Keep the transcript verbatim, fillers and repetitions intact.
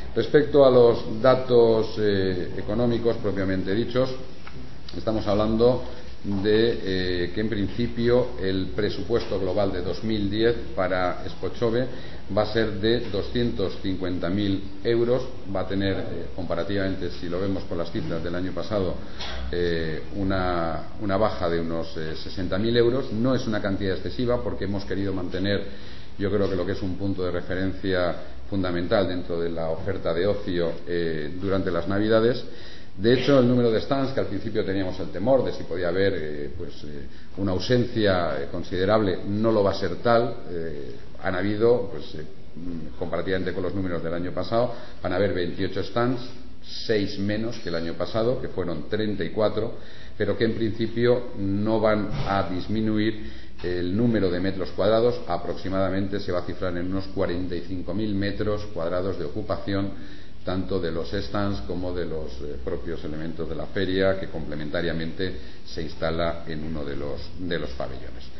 Respecto a los datos eh, económicos propiamente dichos, estamos hablando de eh, que en principio el presupuesto global de dos mil diez para Expo-Chove va a ser de doscientos cincuenta mil euros, va a tener eh, comparativamente, si lo vemos con las cifras del año pasado, eh, una, una baja de unos eh, sesenta mil euros. No es una cantidad excesiva porque hemos querido mantener, yo creo que lo que es un punto de referencia fundamental dentro de la oferta de ocio eh, durante las Navidades. De hecho, el número de stands, que al principio teníamos el temor de si podía haber eh, pues, eh, una ausencia eh, considerable, no lo va a ser tal. Eh, han habido, pues, eh, comparativamente con los números del año pasado, van a haber veintiocho stands, seis menos que el año pasado, que fueron treinta y cuatro, pero que en principio no van a disminuir el número de metros cuadrados. Aproximadamente se va a cifrar en unos cuarenta y cinco mil metros cuadrados de ocupación, tanto de los stands como de los eh, propios elementos de la feria, que complementariamente se instala en uno de los, de los pabellones.